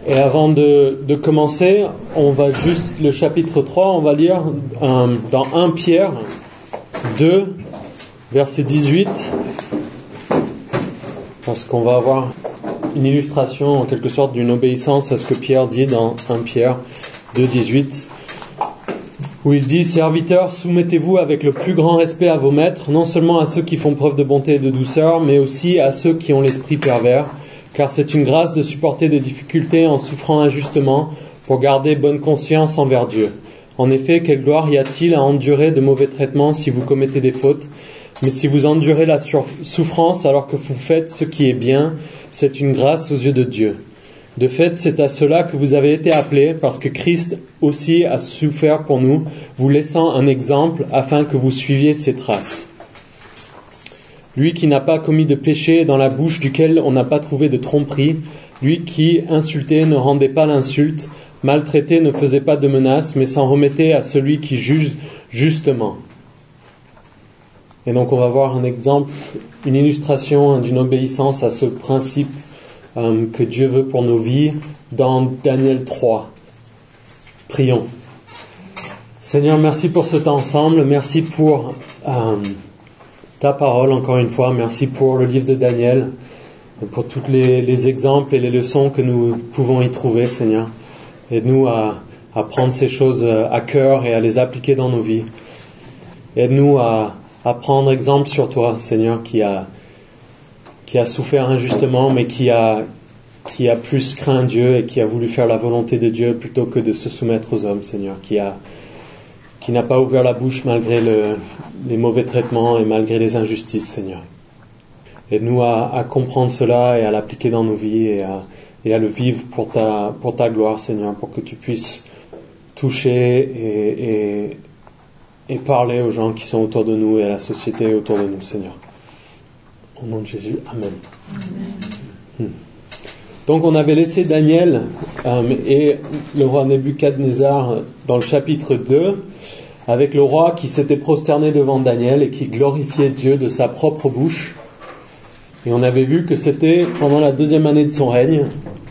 Et avant de commencer, on va juste le chapitre 3, on va lire dans 1 Pierre 2, verset 18, parce qu'on va avoir une illustration en quelque sorte d'une obéissance à ce que Pierre dit dans 1 Pierre 2, 18, où il dit « Serviteurs, soumettez-vous avec le plus grand respect à vos maîtres, non seulement à ceux qui font preuve de bonté et de douceur, mais aussi à ceux qui ont l'esprit pervers, car c'est une grâce de supporter des difficultés en souffrant injustement pour garder bonne conscience envers Dieu. En effet, quelle gloire y a-t-il à endurer de mauvais traitements si vous commettez des fautes ? Mais si vous endurez la souffrance alors que vous faites ce qui est bien, c'est une grâce aux yeux de Dieu. De fait, c'est à cela que vous avez été appelés, parce que Christ aussi a souffert pour nous, vous laissant un exemple afin que vous suiviez ses traces. Lui qui n'a pas commis de péché, dans la bouche duquel on n'a pas trouvé de tromperie, lui qui, insulté, ne rendait pas l'insulte, maltraité, ne faisait pas de menaces, mais s'en remettait à celui qui juge justement. » Et donc on va voir un exemple, une illustration d'une obéissance à ce principe que Dieu veut pour nos vies dans Daniel 3. Prions. Seigneur, merci pour ce temps ensemble, merci pour ta parole encore une fois, merci pour le livre de Daniel, et pour tous les exemples et les leçons que nous pouvons y trouver, Seigneur. Aide-nous à prendre ces choses à cœur et à les appliquer dans nos vies. Aide-nous à prendre exemple sur toi, Seigneur, qui a souffert injustement, mais qui a plus craint Dieu et qui a voulu faire la volonté de Dieu plutôt que de se soumettre aux hommes, Seigneur, qui n'a pas ouvert la bouche malgré les mauvais traitements et malgré les injustices, Seigneur. Aide-nous à comprendre cela et à l'appliquer dans nos vies et à le vivre pour ta gloire, Seigneur, pour que tu puisses toucher et parler aux gens qui sont autour de nous et à la société autour de nous, Seigneur. Au nom de Jésus, Amen. Amen. Donc on avait laissé Daniel et le roi Nebuchadnezzar dans le chapitre 2, avec le roi qui s'était prosterné devant Daniel et qui glorifiait Dieu de sa propre bouche. Et on avait vu que c'était pendant la 2e année de son règne.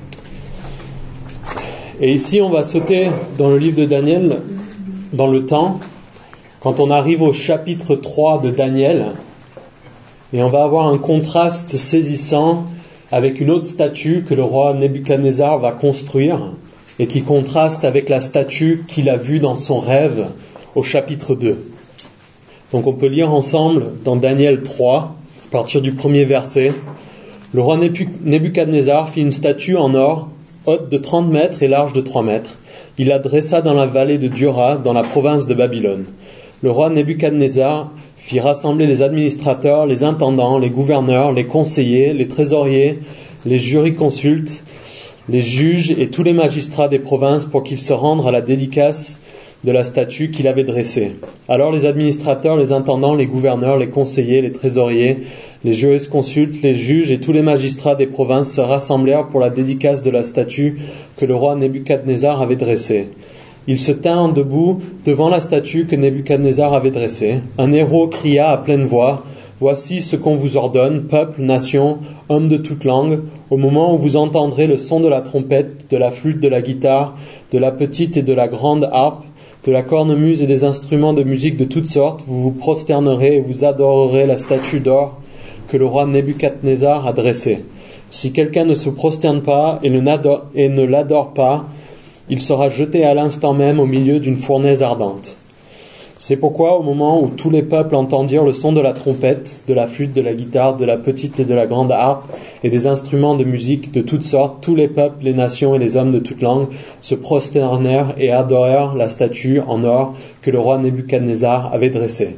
Et ici on va sauter dans le livre de Daniel, dans le temps, quand on arrive au chapitre 3 de Daniel, et on va avoir un contraste saisissant avec une autre statue que le roi Nebuchadnezzar va construire et qui contraste avec la statue qu'il a vue dans son rêve au chapitre 2. Donc on peut lire ensemble dans Daniel 3, à partir du 1er verset. Le roi Nebuchadnezzar fit une statue en or, haute de 30 mètres et large de 3 mètres. Il la dressa dans la vallée de Dura, dans la province de Babylone. Le roi Nebuchadnezzar fit rassembler les administrateurs, les intendants, les gouverneurs, les conseillers, les trésoriers, les jurisconsultes, les juges et tous les magistrats des provinces pour qu'ils se rendent à la dédicace de la statue qu'il avait dressée. Alors les administrateurs, les intendants, les gouverneurs, les conseillers, les trésoriers, les jurisconsultes, les juges et tous les magistrats des provinces se rassemblèrent pour la dédicace de la statue que le roi Nebuchadnezzar avait dressée. Ils se tinrent debout devant la statue que Nebuchadnezzar avait dressée. Un héros cria à pleine voix « Voici ce qu'on vous ordonne, peuple, nation, hommes de toute langue, au moment où vous entendrez le son de la trompette, de la flûte, de la guitare, de la petite et de la grande harpe, de la cornemuse et des instruments de musique de toutes sortes, vous vous prosternerez et vous adorerez la statue d'or que le roi Nebuchadnezzar a dressée. Si quelqu'un ne se prosterne pas et ne l'adore pas, il sera jeté à l'instant même au milieu d'une fournaise ardente. C'est pourquoi, au moment où tous les peuples entendirent le son de la trompette, de la flûte, de la guitare, de la petite et de la grande harpe, et des instruments de musique de toutes sortes, tous les peuples, les nations et les hommes de toute langue se prosternèrent et adorèrent la statue en or que le roi Nebuchadnezzar avait dressée.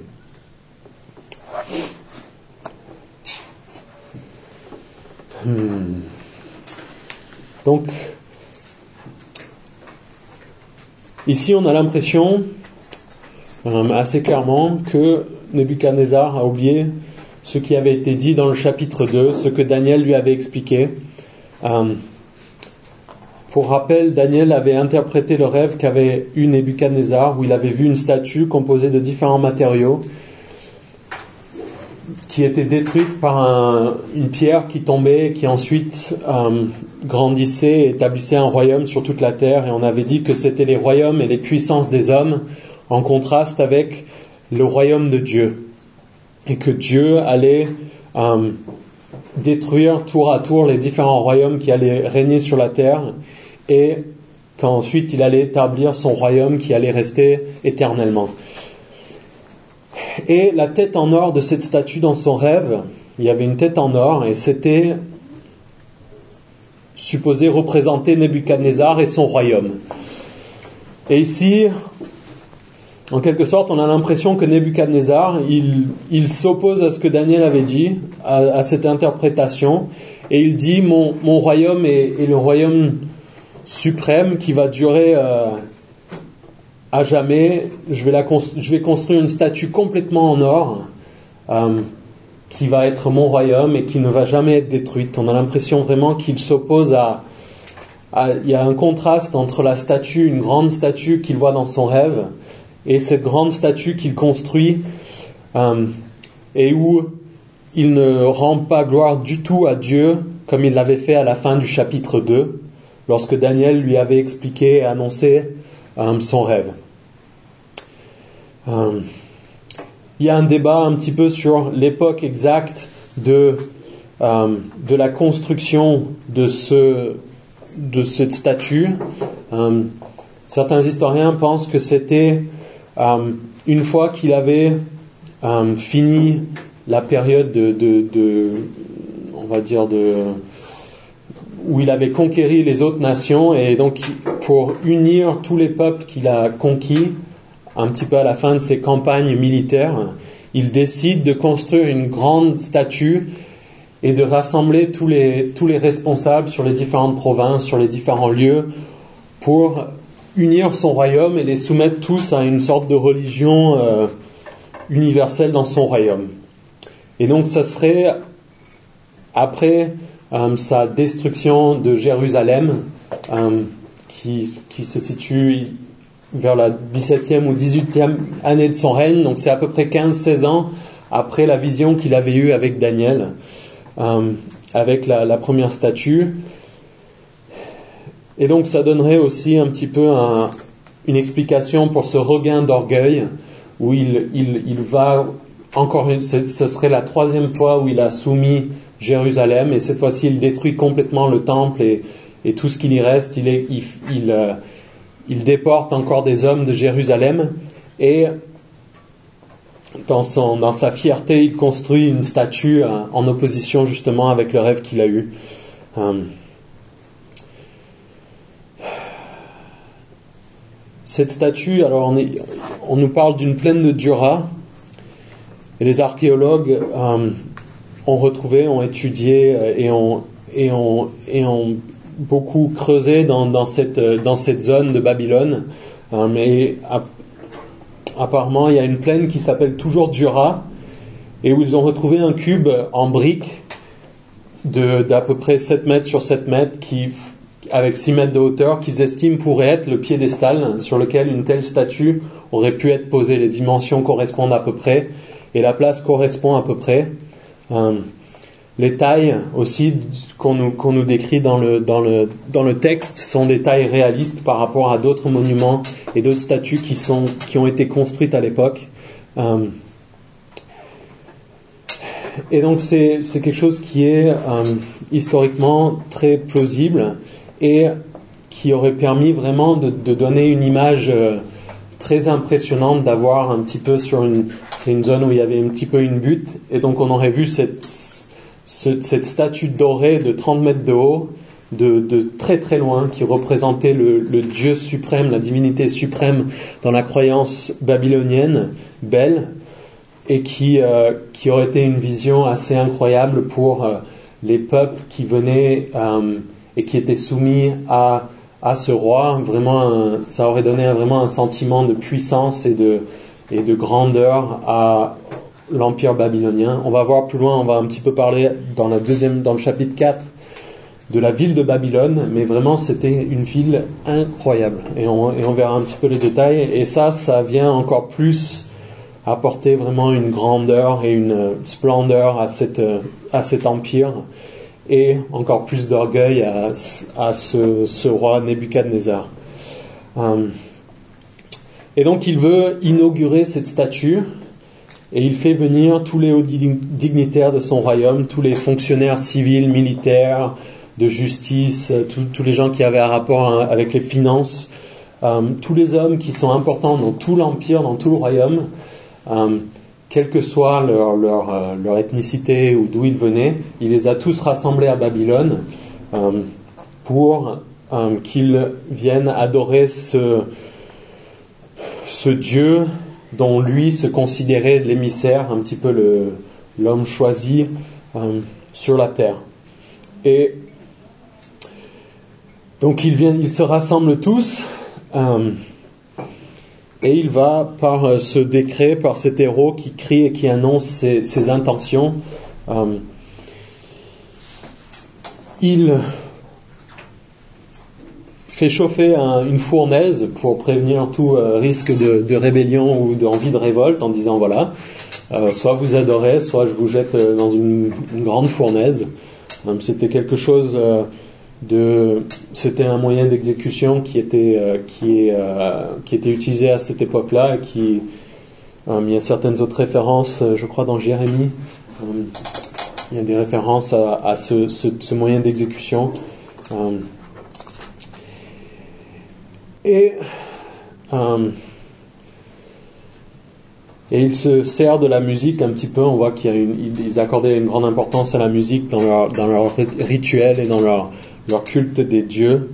Donc, ici, on a l'impression, assez clairement, que Nebuchadnezzar a oublié ce qui avait été dit dans le chapitre 2, ce que Daniel lui avait expliqué. Pour rappel, Daniel avait interprété le rêve qu'avait eu Nebuchadnezzar, où il avait vu une statue composée de différents matériaux qui était détruite par une pierre qui tombait, qui ensuite grandissait et établissait un royaume sur toute la terre. Et on avait dit que c'était les royaumes et les puissances des hommes en contraste avec le royaume de Dieu. Et que Dieu allait détruire tour à tour les différents royaumes qui allaient régner sur la terre et qu'ensuite il allait établir son royaume qui allait rester éternellement. Et la tête en or de cette statue dans son rêve, il y avait une tête en or et c'était supposé représenter Nebuchadnezzar et son royaume. Et ici, en quelque sorte, on a l'impression que Nebuchadnezzar, il s'oppose à ce que Daniel avait dit, à cette interprétation, et il dit mon royaume est le royaume suprême qui va durer à jamais. Je vais construire une statue complètement en or qui va être mon royaume et qui ne va jamais être détruite. On a l'impression vraiment qu'il s'oppose il y a un contraste entre la statue, une grande statue qu'il voit dans son rêve, et cette grande statue qu'il construit et où il ne rend pas gloire du tout à Dieu comme il l'avait fait à la fin du chapitre 2 lorsque Daniel lui avait expliqué et annoncé son rêve. Il y a un débat un petit peu sur l'époque exacte de la construction de cette statue. Certains historiens pensent que c'était une fois qu'il avait fini la période on va dire où il avait conquéri les autres nations, et donc pour unir tous les peuples qu'il a conquis, un petit peu à la fin de ses campagnes militaires, il décide de construire une grande statue et de rassembler tous les responsables sur les différentes provinces, sur les différents lieux, pour unir son royaume et les soumettre tous à une sorte de religion universelle dans son royaume. Et donc ça serait après sa destruction de Jérusalem, qui se situe vers la 17e ou 18e année de son règne, donc c'est à peu près 15-16 ans après la vision qu'il avait eue avec Daniel, avec la première statue. Et donc ça donnerait aussi un petit peu une explication pour ce regain d'orgueil, où il va encore ce serait la 3e fois où il a soumis Jérusalem, et cette fois-ci il détruit complètement le temple et tout ce qu'il y reste. Il déporte encore des hommes de Jérusalem, et dans sa fierté il construit une statue en opposition justement avec le rêve qu'il a eu. Cette statue, alors on nous parle d'une plaine de Dura, et les archéologues ont étudié et ont beaucoup creusé dans cette zone de Babylone. Mais apparemment, il y a une plaine qui s'appelle toujours Dura, et où ils ont retrouvé un cube en briques d'à peu près 7 mètres sur 7 mètres, avec 6 mètres de hauteur, qu'ils estiment pourrait être le piédestal sur lequel une telle statue aurait pu être posée. Les dimensions correspondent à peu près, et la place correspond à peu près. Les tailles aussi qu'on nous décrit dans le texte sont des tailles réalistes par rapport à d'autres monuments et d'autres statues qui ont été construites à l'époque. Et donc c'est quelque chose qui est historiquement très plausible et qui aurait permis vraiment de donner une image très impressionnante, d'avoir un petit peu c'est une zone où il y avait un petit peu une butte, et donc on aurait vu cette statue dorée de 30 mètres de haut, de très très loin, qui représentait le Dieu suprême, la divinité suprême dans la croyance babylonienne, Bel, et qui aurait été une vision assez incroyable pour les peuples qui venaient et qui étaient soumis à ce roi. Vraiment, ça aurait donné vraiment un sentiment de puissance et de grandeur à l'empire babylonien. On va voir plus loin, on va un petit peu parler dans le chapitre 4 de la ville de Babylone, mais vraiment c'était une ville incroyable, et on verra un petit peu les détails, et ça vient encore plus apporter vraiment une grandeur et une splendeur à cet empire, et encore plus d'orgueil à ce roi Nebuchadnezzar. Et donc il veut inaugurer cette statue, et il fait venir tous les hauts dignitaires de son royaume, tous les fonctionnaires civils, militaires, de justice, tous les gens qui avaient un rapport avec les finances, tous les hommes qui sont importants dans tout l'empire, dans tout le royaume, quelle que soit leur ethnicité ou d'où ils venaient, il les a tous rassemblés à Babylone pour qu'ils viennent adorer ce Dieu dont lui se considérait l'émissaire, un petit peu l'homme choisi sur la terre. Et donc ils se rassemblent tous, et il va, par ce décret, par cet héros qui crie et qui annonce ses intentions, il fait chauffer une fournaise pour prévenir tout risque de rébellion ou d'envie de révolte, en disant voilà, soit vous adorez, soit je vous jette dans une grande fournaise. C'était quelque chose c'était un moyen d'exécution qui était utilisé à cette époque-là, et il y a certaines autres références, je crois dans Jérémie, il y a des références à ce moyen d'exécution. Et il se sert de la musique un petit peu. On voit qu'ils accordaient une grande importance à la musique dans leur rituel et dans leur culte des dieux.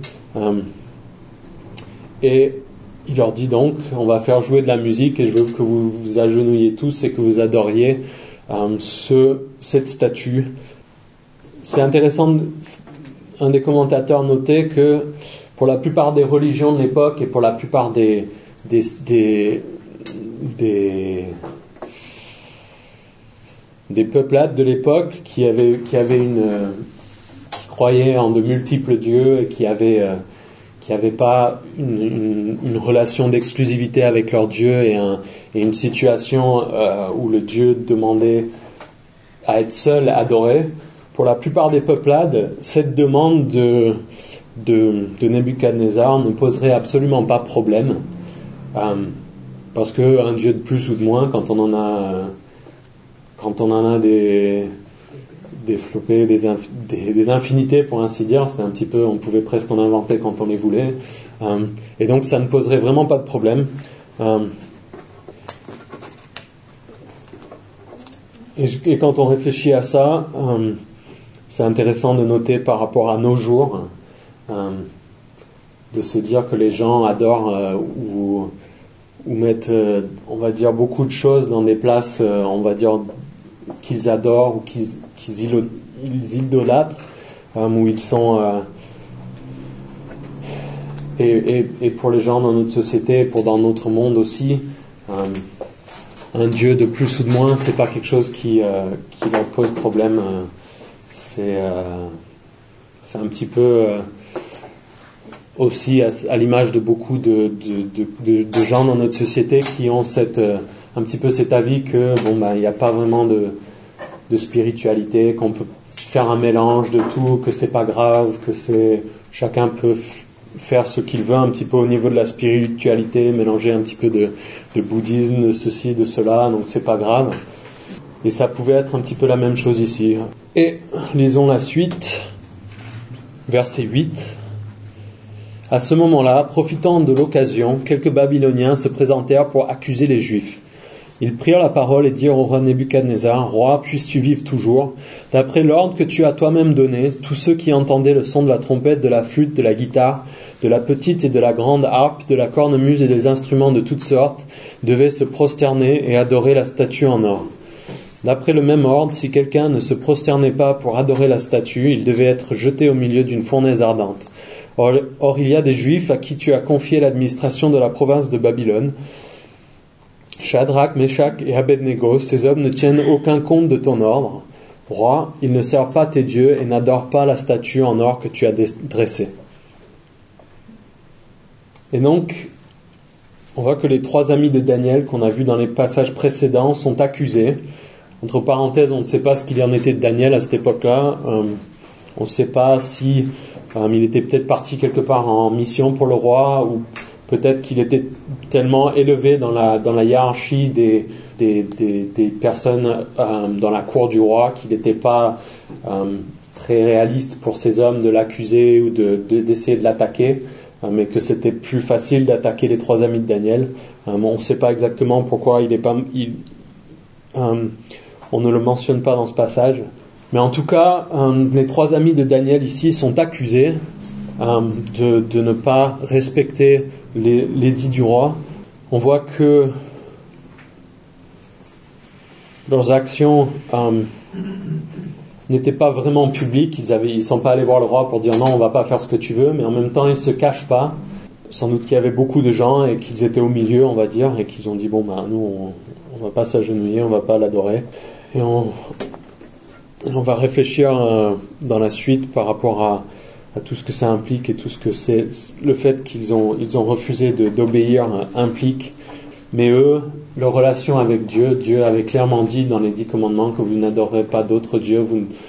Et il leur dit donc, on va faire jouer de la musique, et je veux que vous vous agenouilliez tous et que vous adoriez cette statue. C'est intéressant, un des commentateurs notait que pour la plupart des religions de l'époque et pour la plupart des peuplades de l'époque qui croyaient en de multiples dieux et qui avaient pas une relation d'exclusivité avec leur Dieu et une situation où le Dieu demandait à être seul adoré. Pour la plupart des peuplades, cette demande de Nebuchadnezzar ne poserait absolument pas problème, parce que un Dieu de plus ou de moins, quand on en a des flopées, des infinités pour ainsi dire, c'était un petit peu, on pouvait presque en inventer quand on les voulait, et donc ça ne poserait vraiment pas de problème. Et quand on réfléchit à ça, c'est intéressant de noter par rapport à nos jours, de se dire que les gens adorent ou mettent, on va dire, beaucoup de choses dans des places, on va dire, qu'ils adorent ou qu'ils idolâtrent, où ils sont... et pour les gens dans notre société, et pour dans notre monde aussi, un Dieu de plus ou de moins, c'est pas quelque chose qui leur pose problème. C'est un petit peu aussi à l'image de beaucoup de gens dans notre société qui ont un petit peu cet avis que il n'y a pas vraiment de spiritualité, qu'on peut faire un mélange de tout, que c'est pas grave, que chacun peut faire ce qu'il veut un petit peu au niveau de la spiritualité, mélanger un petit peu de bouddhisme, de ceci, de cela, donc c'est pas grave. Et ça pouvait être un petit peu la même chose ici. Et lisons la suite, verset 8. À ce moment-là, profitant de l'occasion, quelques Babyloniens se présentèrent pour accuser les Juifs. Ils prirent la parole et dirent au roi Nebuchadnezzar, « Roi, puisses-tu vivre toujours ? D'après l'ordre que tu as toi-même donné, tous ceux qui entendaient le son de la trompette, de la flûte, de la guitare, de la petite et de la grande harpe, de la cornemuse et des instruments de toutes sortes, devaient se prosterner et adorer la statue en or. D'après le même ordre, si quelqu'un ne se prosternait pas pour adorer la statue, il devait être jeté au milieu d'une fournaise ardente. Or, il y a des Juifs à qui tu as confié l'administration de la province de Babylone. Shadrach, Meshach et Abednego, ces hommes ne tiennent aucun compte de ton ordre. Roi, ils ne servent pas tes dieux et n'adorent pas la statue en or que tu as dressée. » Et donc, on voit que les 3 amis de Daniel qu'on a vus dans les passages précédents sont accusés. Entre parenthèses, on ne sait pas ce qu'il en était de Daniel à cette époque-là. On ne sait pas si il était peut-être parti quelque part en mission pour le roi, ou peut-être qu'il était tellement élevé dans la hiérarchie des personnes dans la cour du roi qu'il n'était pas très réaliste pour ces hommes de l'accuser ou d'essayer de l'attaquer, mais que c'était plus facile d'attaquer les 3 amis de Daniel. On ne sait pas exactement pourquoi on ne le mentionne pas dans ce passage. Mais en tout cas, les 3 amis de Daniel ici sont accusés de ne pas respecter l'édit du roi. On voit que leurs actions n'étaient pas vraiment publiques. Ils ne sont pas allés voir le roi pour dire non, on ne va pas faire ce que tu veux, mais en même temps, ils ne se cachent pas. Sans doute qu'il y avait beaucoup de gens et qu'ils étaient au milieu, on va dire, et qu'ils ont dit bon, nous, on ne va pas s'agenouiller, on ne va pas l'adorer. Et on va réfléchir dans la suite par rapport à tout ce que ça implique et tout ce que c'est. Le fait qu'ils ont refusé d'obéir implique. Mais eux, leur relation avec Dieu avait clairement dit dans les 10 commandements que vous n'adorerez pas d'autres dieux,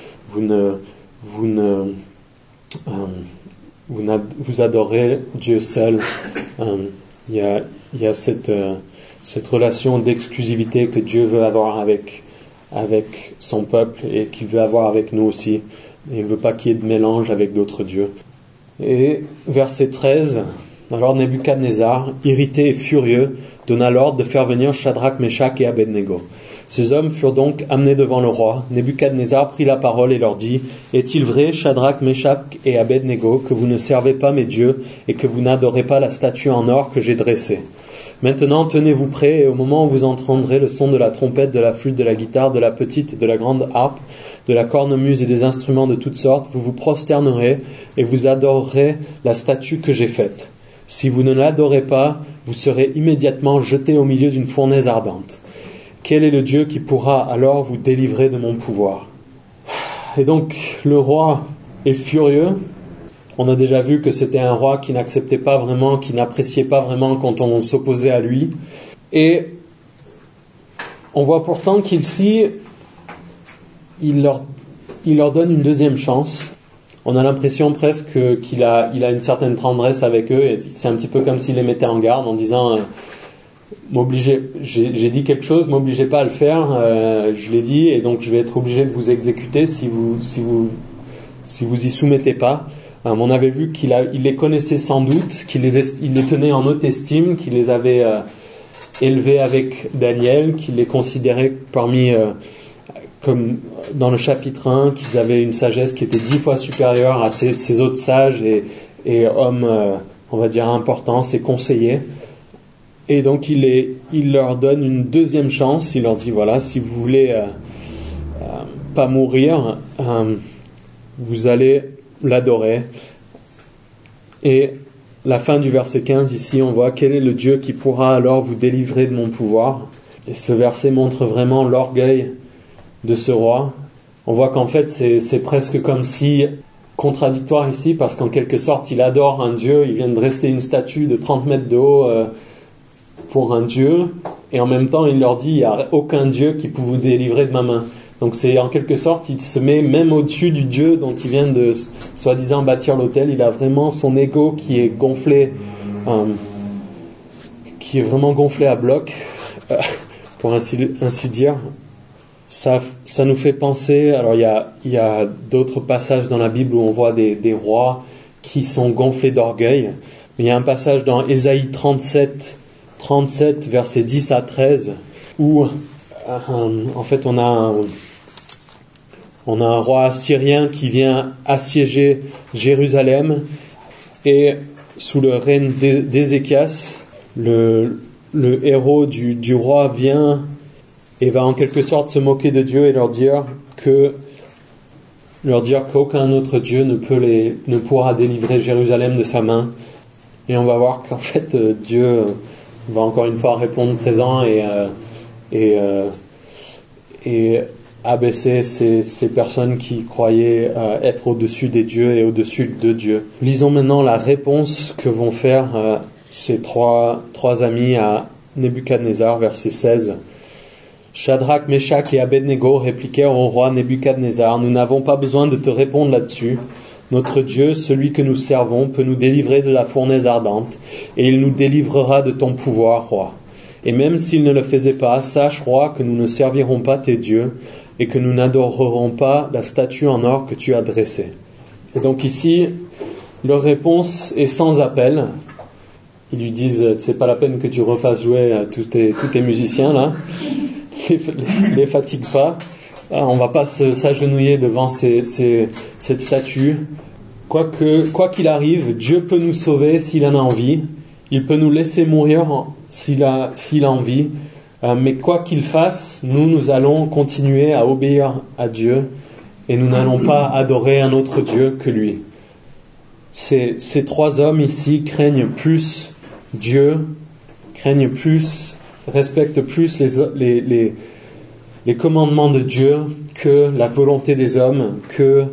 vous adorez Dieu seul. Il y a cette relation d'exclusivité que Dieu veut avoir avec son peuple et qu'il veut avoir avec nous aussi. Et il ne veut pas qu'il y ait de mélange avec d'autres dieux. Et verset 13, alors Nebuchadnezzar, irrité et furieux, donna l'ordre de faire venir Shadrach, Meshach et Abednego. Ces hommes furent donc amenés devant le roi. Nebuchadnezzar prit la parole et leur dit, est-il vrai, Shadrach, Meshach et Abednego, que vous ne servez pas mes dieux et que vous n'adorez pas la statue en or que j'ai dressée? Maintenant, tenez-vous prêts, et au moment où vous entendrez le son de la trompette, de la flûte, de la guitare, de la petite et de la grande harpe, de la cornemuse et des instruments de toutes sortes, vous vous prosternerez et vous adorerez la statue que j'ai faite. Si vous ne l'adorez pas, vous serez immédiatement jetés au milieu d'une fournaise ardente. Quel est le Dieu qui pourra alors vous délivrer de mon pouvoir? Et donc, le roi est furieux. On a déjà vu que c'était un roi qui n'acceptait pas vraiment, qui n'appréciait pas vraiment quand on s'opposait à lui. Et on voit pourtant qu'ici, il leur donne une deuxième chance. On a l'impression presque qu'il a une certaine tendresse avec eux. Et c'est un petit peu comme s'il les mettait en garde en disant j'ai dit quelque chose, m'obligez pas à le faire. Je l'ai dit et donc je vais être obligé de vous exécuter si vous y soumettez pas. On avait vu qu'il les connaissait sans doute, il les tenait en haute estime, qu'il les avait élevés avec Daniel, qu'il les considérait parmi, comme dans le chapitre 1, qu'ils avaient une sagesse qui était 10 fois supérieure à ces autres sages et hommes, on va dire, importants, ses conseillers. Et donc il leur donne une deuxième chance, il leur dit voilà, si vous voulez pas mourir, vous allez l'adorer. Et la fin du verset 15 ici, on voit quel est le Dieu qui pourra alors vous délivrer de mon pouvoir. Et ce verset montre vraiment l'orgueil de ce roi. On voit qu'en fait c'est presque comme si contradictoire ici, parce qu'en quelque sorte il adore un Dieu, il vient de rester une statue de 30 mètres de haut pour un Dieu, et en même temps il leur dit il n'y a aucun Dieu qui peut vous délivrer de ma main. Donc c'est en quelque sorte, il se met même au-dessus du Dieu dont il vient de soi-disant bâtir l'autel. Il a vraiment son ego qui est gonflé, qui est vraiment gonflé à bloc, pour ainsi dire. Ça nous fait penser, alors il y a d'autres passages dans la Bible où on voit des rois qui sont gonflés d'orgueil. Mais il y a un passage dans Ésaïe 37, versets 10 à 13, où en fait on a un roi assyrien qui vient assiéger Jérusalem, et sous le règne d'Ézéchias, le héros du roi vient et va en quelque sorte se moquer de Dieu et leur dire qu'aucun autre Dieu ne pourra délivrer Jérusalem de sa main. Et on va voir qu'en fait Dieu va encore une fois répondre présent et abaisser ces personnes qui croyaient être au-dessus des dieux et au-dessus de Dieu. Lisons maintenant la réponse que vont faire ces trois amis à Nebuchadnezzar, verset 16. Shadrach, Meshach et Abednego répliquèrent au roi Nebuchadnezzar, « Nous n'avons pas besoin de te répondre là-dessus. Notre Dieu, celui que nous servons, peut nous délivrer de la fournaise ardente, et il nous délivrera de ton pouvoir, roi. Et même s'il ne le faisait pas, sache, roi, que nous ne servirons pas tes dieux, et que nous n'adorerons pas la statue en or que tu as dressée. » Et donc ici, leur réponse est sans appel. Ils lui disent, c'est pas la peine que tu refasses jouer tous tes musiciens là, les fatigue pas. On va pas s'agenouiller devant cette statue. Quoi qu'il arrive, Dieu peut nous sauver s'il en a envie. Il peut nous laisser mourir s'il a envie. Mais quoi qu'il fasse, nous allons continuer à obéir à Dieu et nous n'allons pas adorer un autre Dieu que lui. Ces trois hommes ici craignent plus Dieu, respectent plus les commandements de Dieu que la volonté des hommes, que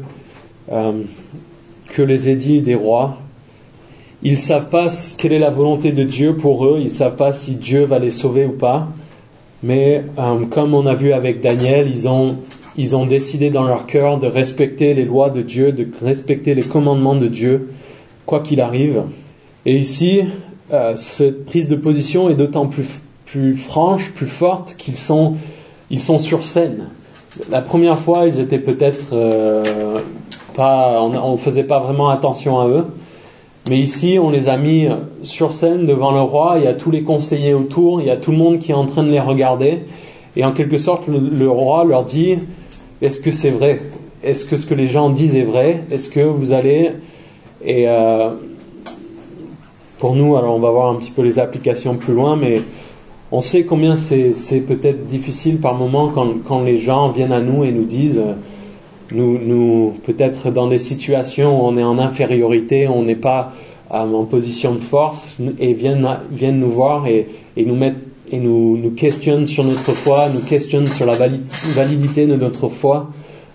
les édits des rois. Ils savent pas quelle est la volonté de Dieu pour eux, ils savent pas si Dieu va les sauver ou pas. Mais comme on a vu avec Daniel, ils ont décidé dans leur cœur de respecter les lois de Dieu, de respecter les commandements de Dieu, quoi qu'il arrive. Et ici, cette prise de position est d'autant plus franche, plus forte qu'ils sont sur scène. La première fois, ils étaient peut-être on faisait pas vraiment attention à eux. Mais ici, on les a mis sur scène devant le roi, il y a tous les conseillers autour, il y a tout le monde qui est en train de les regarder. Et en quelque sorte, le roi leur dit, est-ce que c'est vrai ? Est-ce que ce que les gens disent est vrai ? Est-ce que vous allez... Et pour nous, alors on va voir un petit peu les applications plus loin, mais on sait combien c'est peut-être difficile par moment quand les gens viennent à nous et nous disent... Nous peut-être dans des situations où on est en infériorité, on n'est pas en position de force, et viennent nous voir et nous questionnent sur notre foi, nous questionnent sur la validité de notre foi.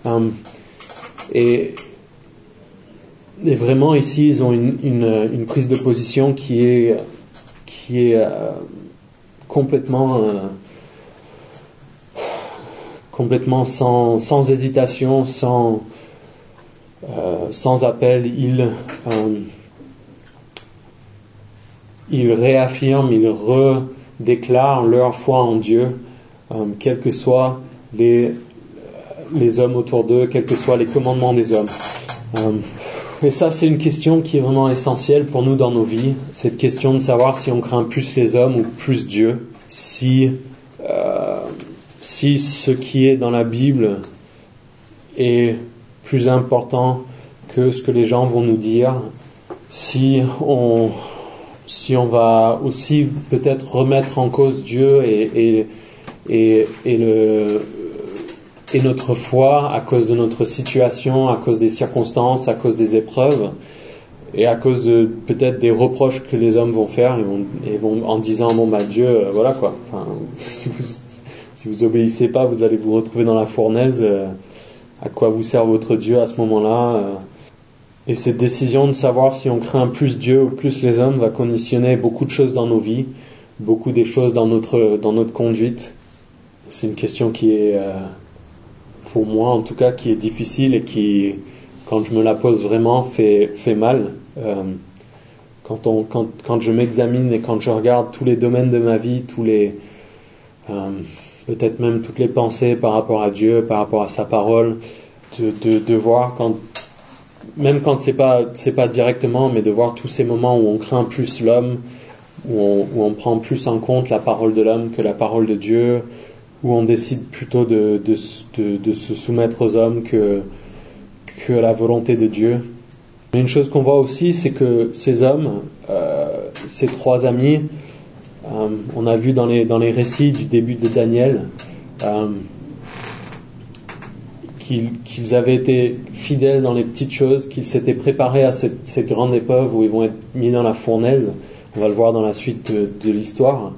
Et vraiment ici, ils ont une prise de position qui est complètement sans hésitation, sans appel. Ils réaffirment, ils redéclarent leur foi en Dieu, quels que soient les hommes autour d'eux, quels que soient les commandements des hommes. Et ça, c'est une question qui est vraiment essentielle pour nous dans nos vies, cette question de savoir si on craint plus les hommes ou plus Dieu, si ce qui est dans la Bible est plus important que ce que les gens vont nous dire, si on va aussi peut-être remettre en cause Dieu et notre foi à cause de notre situation, à cause des circonstances, à cause des épreuves et à cause de peut-être des reproches que les hommes vont faire et vont en disant bon bah Dieu voilà quoi. Enfin, si vous obéissez pas, vous allez vous retrouver dans la fournaise. À quoi vous sert votre Dieu à ce moment-là ? Et cette décision de savoir si on craint plus Dieu ou plus les hommes va conditionner beaucoup de choses dans nos vies, beaucoup des choses dans notre conduite. C'est une question qui est, pour moi en tout cas, qui est difficile et qui, quand je me la pose vraiment, fait mal. Quand je m'examine et quand je regarde tous les domaines de ma vie, peut-être même toutes les pensées par rapport à Dieu, par rapport à sa parole, de voir même quand c'est pas directement, mais de voir tous ces moments où on craint plus l'homme, où on prend plus en compte la parole de l'homme que la parole de Dieu, où on décide plutôt de se soumettre aux hommes que à la volonté de Dieu. Mais une chose qu'on voit aussi, c'est que ces hommes, ces trois amis, on a vu dans les récits du début de Daniel qu'ils avaient été fidèles dans les petites choses, qu'ils s'étaient préparés à cette grande épreuve où ils vont être mis dans la fournaise. On va le voir dans la suite de l'histoire.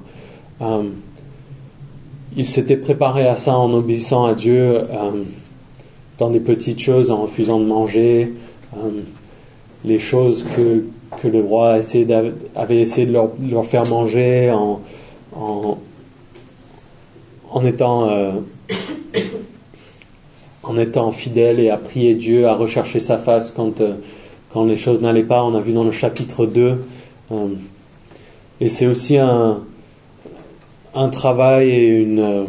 Ils s'étaient préparés à ça en obéissant à Dieu dans des petites choses, en refusant de manger, les choses que le roi avait essayé de leur faire manger en étant fidèle et à prier Dieu, à rechercher sa face quand les choses n'allaient pas. On a vu dans le chapitre 2. Et c'est aussi un travail et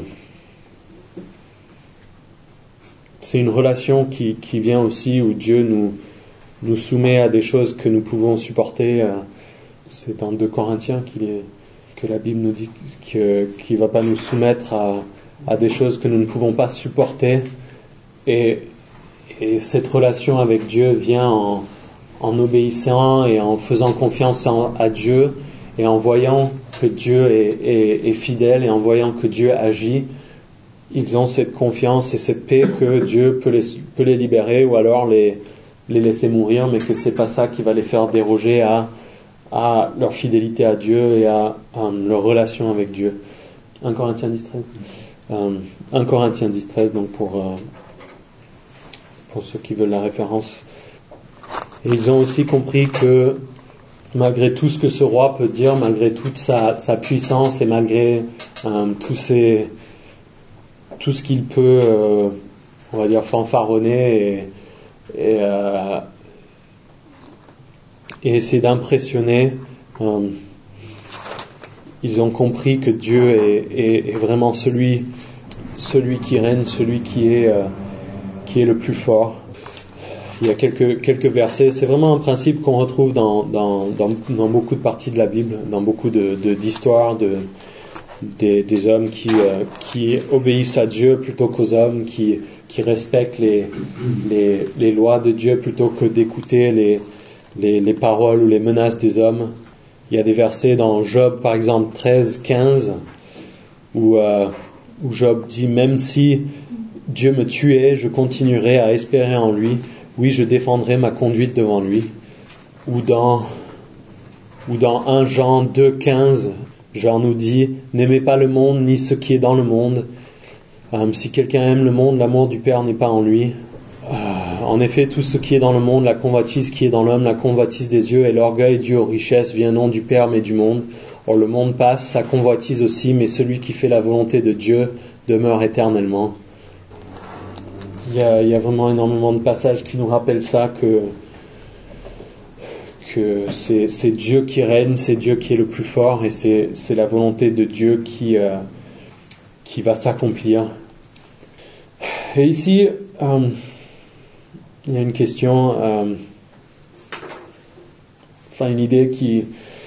c'est une relation qui vient aussi où Dieu nous soumet à des choses que nous pouvons supporter. C'est dans 2 Corinthiens que la Bible nous dit qu'il ne va pas nous soumettre à des choses que nous ne pouvons pas supporter. Et cette relation avec Dieu vient en obéissant et en faisant confiance à Dieu et en voyant que Dieu est fidèle et en voyant que Dieu agit. Ils ont cette confiance et cette paix que Dieu peut les libérer ou alors les laisser mourir, mais que c'est pas ça qui va les faire déroger à leur fidélité à Dieu et à leur relation avec Dieu. 1 Corinthiens 10:13. 1 Corinthiens 10:13, donc pour ceux qui veulent la référence. Et ils ont aussi compris que malgré tout ce que ce roi peut dire, malgré toute sa puissance et malgré tout ce qu'il peut, on va dire, fanfaronner et essayer d'impressionner, ils ont compris que Dieu est vraiment celui qui règne, celui qui est le plus fort. Il y a quelques versets. C'est vraiment un principe qu'on retrouve dans beaucoup de parties de la Bible, dans beaucoup d'histoires des hommes qui obéissent à Dieu plutôt qu'aux hommes, qui respectent les lois de Dieu plutôt que d'écouter les paroles ou les menaces des hommes. Il y a des versets dans Job, par exemple 13-15, où Job dit « Même si Dieu me tuait, je continuerai à espérer en lui. Oui, je défendrai ma conduite devant lui. » Ou dans 1 Jean 2,15, Jean nous dit « N'aimez pas le monde, ni ce qui est dans le monde. Si quelqu'un aime le monde, l'amour du Père n'est pas en lui. En effet, tout ce qui est dans le monde, la convoitise qui est dans l'homme, la convoitise des yeux et l'orgueil dû aux richesses vient non du Père mais du monde. Or le monde passe, sa convoitise aussi, mais celui qui fait la volonté de Dieu demeure éternellement. » Il y a vraiment énormément de passages qui nous rappellent ça, que c'est Dieu qui règne, c'est Dieu qui est le plus fort et c'est la volonté de Dieu qui va s'accomplir. Et ici, il y a une question, une idée qui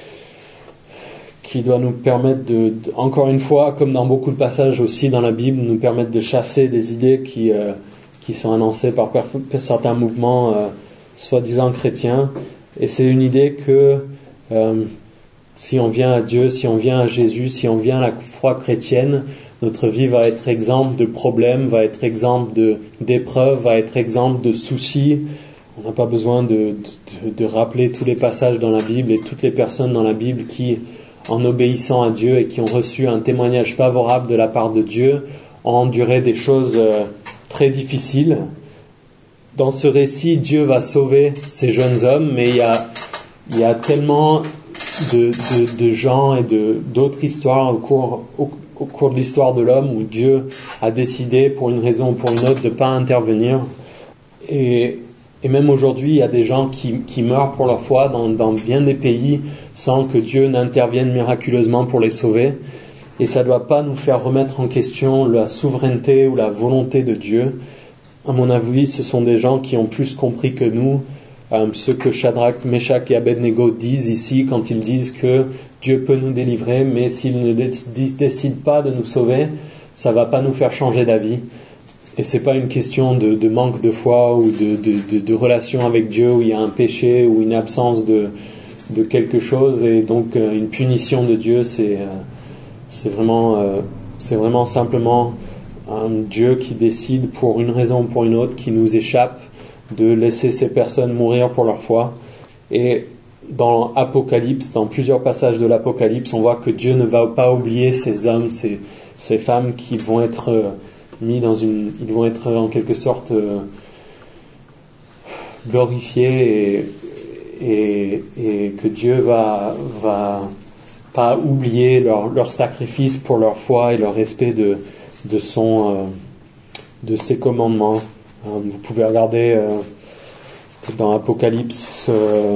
doit nous permettre encore une fois, comme dans beaucoup de passages aussi dans la Bible, nous permettre de chasser des idées qui sont annoncées par certains mouvements soi-disant chrétiens. Et c'est une idée que si on vient à Dieu, si on vient à Jésus, si on vient à la foi chrétienne, notre vie va être exempte de problèmes, va être exempte d'épreuves, va être exempte de soucis. On n'a pas besoin de rappeler tous les passages dans la Bible et toutes les personnes dans la Bible qui, en obéissant à Dieu et qui ont reçu un témoignage favorable de la part de Dieu, ont enduré des choses très difficiles. Dans ce récit, Dieu va sauver ces jeunes hommes, mais il y a tellement de gens et d'autres histoires au cours de l'histoire de l'homme où Dieu a décidé, pour une raison ou pour une autre, de ne pas intervenir. Et même aujourd'hui, il y a des gens qui meurent pour leur foi dans bien des pays sans que Dieu n'intervienne miraculeusement pour les sauver. Et ça ne doit pas nous faire remettre en question la souveraineté ou la volonté de Dieu. À mon avis, ce sont des gens qui ont plus compris que nous ce que Shadrach, Meshach et Abednego disent ici quand ils disent que Dieu peut nous délivrer, mais s'il ne décide pas de nous sauver, ça ne va pas nous faire changer d'avis. Et ce n'est pas une question de manque de foi ou de relation avec Dieu où il y a un péché ou une absence de quelque chose et donc une punition de Dieu. C'est vraiment simplement un Dieu qui décide pour une raison ou pour une autre, qui nous échappe, de laisser ces personnes mourir pour leur foi. Et dans Apocalypse, dans plusieurs passages de l'Apocalypse, on voit que Dieu ne va pas oublier ces hommes, ces femmes qui vont être mis ils vont être en quelque sorte glorifiés que Dieu va pas oublier leur sacrifice pour leur foi et leur respect de ses commandements. Vous pouvez regarder dans Apocalypse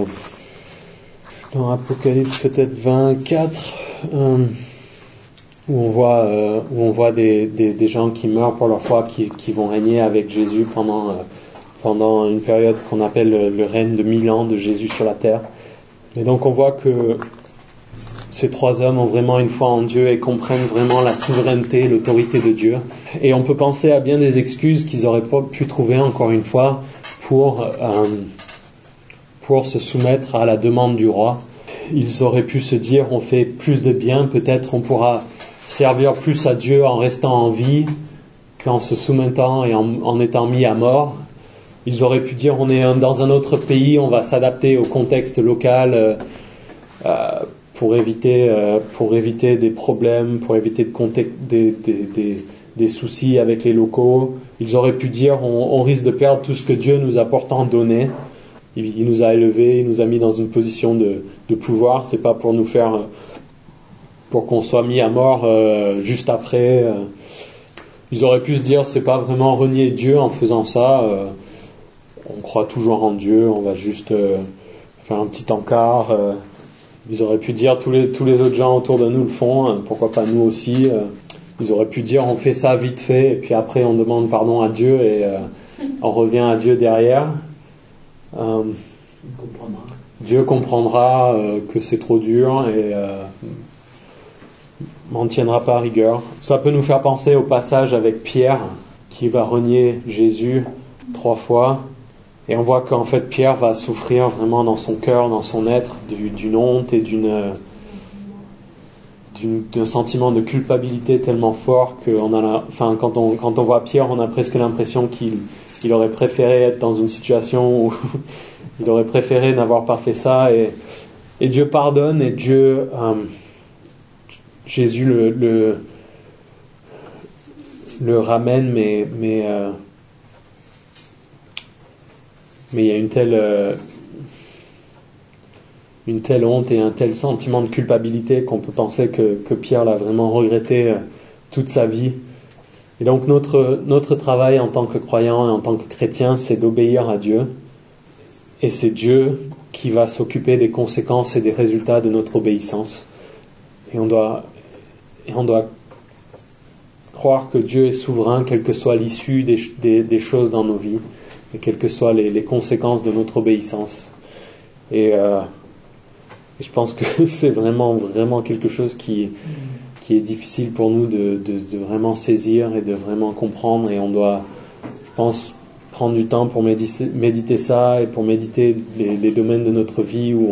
peut-être 24, où on voit des gens qui meurent pour leur foi, qui vont régner avec Jésus pendant une période qu'on appelle le règne de 1000 ans de Jésus sur la terre. Et donc on voit que ces trois hommes ont vraiment une foi en Dieu et comprennent vraiment la souveraineté, l'autorité de Dieu. Et on peut penser à bien des excuses qu'ils auraient pas pu trouver, encore une fois, pour se soumettre à la demande du roi. Ils auraient pu se dire, on fait plus de bien, peut-être on pourra servir plus à Dieu en restant en vie qu'en se soumettant et en étant mis à mort. Ils auraient pu dire, on est dans un autre pays, on va s'adapter au contexte local pour éviter des problèmes, pour éviter des soucis avec les locaux. Ils auraient pu dire, on risque de perdre tout ce que Dieu nous a pourtant donné. Il nous a élevés, il nous a mis dans une position de pouvoir. C'est pas pour nous faire, pour qu'on soit mis à mort juste après. Ils auraient pu se dire, c'est pas vraiment renier Dieu en faisant ça. On croit toujours en Dieu, on va juste faire un petit encart. Ils auraient pu dire, tous les autres gens autour de nous le font, pourquoi pas nous aussi. Ils auraient pu dire, on fait ça vite fait, et puis après on demande pardon à Dieu et on revient à Dieu derrière. Dieu comprendra que c'est trop dur et m'en tiendra pas à rigueur. Ça peut nous faire penser au passage avec Pierre qui va renier Jésus 3 fois. Et on voit qu'en fait Pierre va souffrir vraiment dans son cœur, dans son être, d'une honte et d'un sentiment de culpabilité tellement fort que quand on voit Pierre, on a presque l'impression qu'il aurait préféré être dans une situation où il aurait préféré n'avoir pas fait ça. Et Dieu pardonne et Jésus le ramène, mais il y a une telle honte et un tel sentiment de culpabilité qu'on peut penser que Pierre l'a vraiment regretté toute sa vie. Et donc notre travail en tant que croyant et en tant que chrétien, c'est d'obéir à Dieu. Et c'est Dieu qui va s'occuper des conséquences et des résultats de notre obéissance. Et on doit croire que Dieu est souverain, quelle que soit l'issue des choses dans nos vies, et quelles que soient les conséquences de notre obéissance. Et je pense que c'est vraiment, vraiment quelque chose qui est difficile pour nous de vraiment saisir et de vraiment comprendre. Et on doit, je pense, prendre du temps pour méditer ça et pour méditer les domaines de notre vie où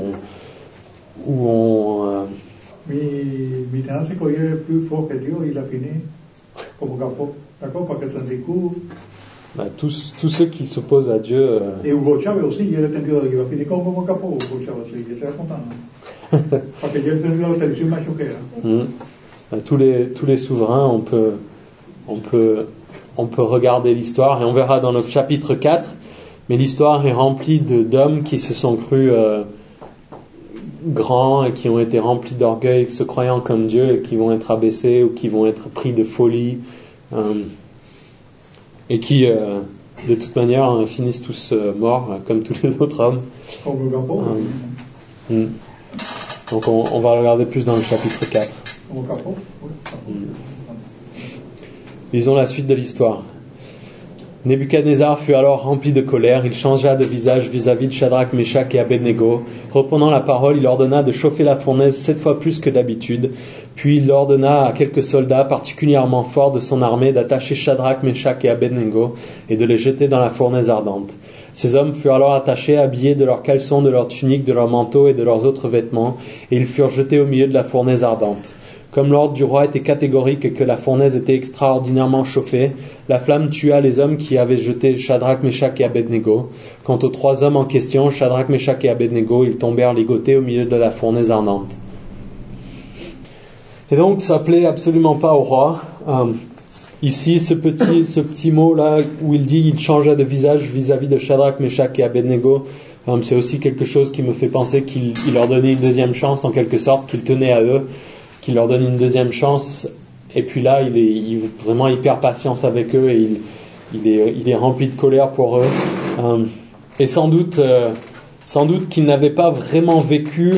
on Mi tendance est plus fort que Dieu, il a fini comme capot. D'accord, parce que ça découvre. Tous ceux qui s'opposent à Dieu. Et Hugo Chavez aussi, il a entendu qu'il va finir comme capot, Hugo Chavez aussi, il était content. Parce que j'ai entendu la télévision m'a choqué. Tous les souverains, on peut regarder l'histoire et on verra dans le chapitre 4, mais l'histoire est remplie d'hommes qui se sont crus grands et qui ont été remplis d'orgueil, se croyant comme Dieu et qui vont être abaissés ou qui vont être pris de folie et qui de toute manière finissent tous morts comme tous les autres hommes. Donc on va regarder plus dans le chapitre 4. Lisons la suite de l'histoire. Nebuchadnezzar fut alors rempli de colère, il changea de visage vis-à-vis de Shadrach, Meshach et Abednego. Reprenant la parole, il ordonna de chauffer la fournaise 7 fois plus que d'habitude. Puis il ordonna à quelques soldats particulièrement forts de son armée d'attacher Shadrach, Meshach et Abednego et de les jeter dans la fournaise ardente. Ces hommes furent alors attachés, habillés de leurs caleçons, de leurs tuniques, de leurs manteaux et de leurs autres vêtements, et ils furent jetés au milieu de la fournaise ardente. Comme l'ordre du roi était catégorique et que la fournaise était extraordinairement chauffée, la flamme tua les hommes qui avaient jeté Shadrach, Meshach et Abednego. Quant aux 3 hommes en question, Shadrach, Meshach et Abednego, ils tombèrent ligotés au milieu de la fournaise ardente. Et donc, ça plaît absolument pas au roi. Ici, ce petit mot-là, où il dit « il changea de visage vis-à-vis de Shadrach, Meshach et Abednego », C'est aussi quelque chose qui me fait penser qu'il leur donnait une deuxième chance en quelque sorte, qu'il tenait à eux, qu'il leur donne une deuxième chance. Et puis là, il vraiment il perd patience avec eux et il est rempli de colère pour eux. Et sans doute qu'il n'avait pas vraiment vécu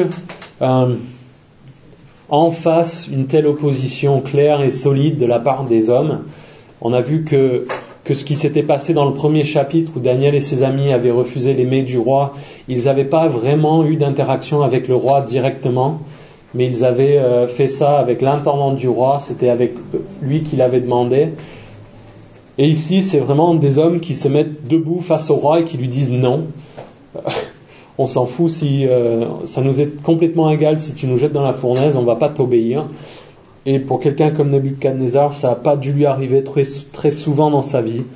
en face une telle opposition claire et solide de la part des hommes. On a vu que ce qui s'était passé dans le premier chapitre où Daniel et ses amis avaient refusé les mets du roi, ils n'avaient pas vraiment eu d'interaction avec le roi directement, mais ils avaient fait ça avec l'intendant du roi, c'était avec lui qui l'avait demandé. Et ici, c'est vraiment des hommes qui se mettent debout face au roi et qui lui disent non. On s'en fout, si ça nous est complètement égal si tu nous jettes dans la fournaise, on ne va pas t'obéir. Et pour quelqu'un comme Nebuchadnezzar, ça n'a pas dû lui arriver très, très souvent dans sa vie.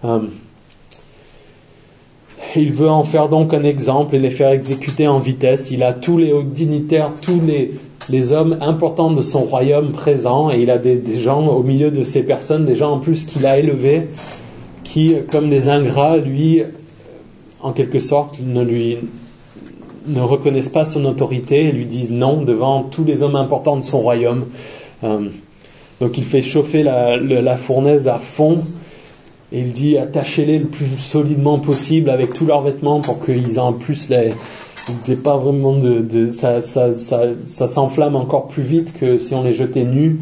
Il veut en faire donc un exemple et les faire exécuter en vitesse. Il a tous les hauts dignitaires, tous les hommes importants de son royaume présents, et il a des gens au milieu de ces personnes, des gens en plus qu'il a élevés, qui, comme des ingrats, lui, en quelque sorte, ne reconnaissent pas son autorité et lui disent non devant tous les hommes importants de son royaume. Donc il fait chauffer la fournaise à fond et il dit attachez-les le plus solidement possible avec tous leurs vêtements pour qu'ils en plus ils n'aient pas vraiment ça s'enflamme encore plus vite que si on les jetait nus.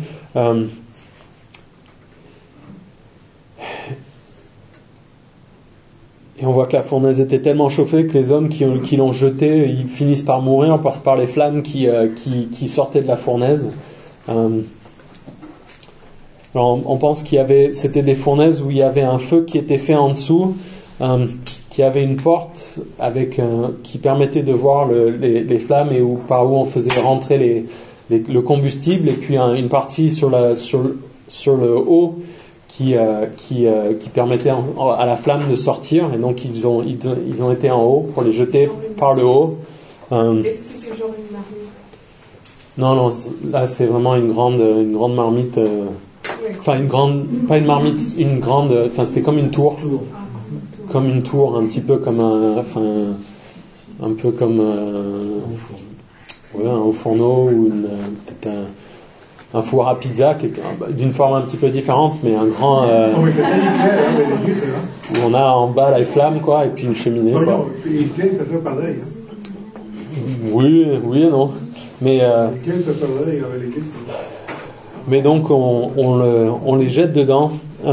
Et on voit que la fournaise était tellement chauffée que les hommes qui l'ont jetée, ils finissent par mourir par les flammes qui sortaient de la fournaise. Alors on pense c'était des fournaises où il y avait un feu qui était fait en dessous, qui avait une porte qui permettait de voir les flammes et par où on faisait rentrer le combustible, et puis une partie sur le haut qui permettait à la flamme de sortir, et donc ils ont été en haut pour les jeter par le haut. Est-ce que c'était genre une marmite? Non, là c'est vraiment une grande marmite. Enfin pas une marmite, une grande. Enfin c'était comme une tour. Comme une tour, un petit peu comme un peu comme un haut fourneau ou peut-être un four à pizza d'une forme un petit peu différente, mais un grand où on a en bas les flammes quoi, et puis une cheminée quoi. Oui et non, mais donc on les jette dedans,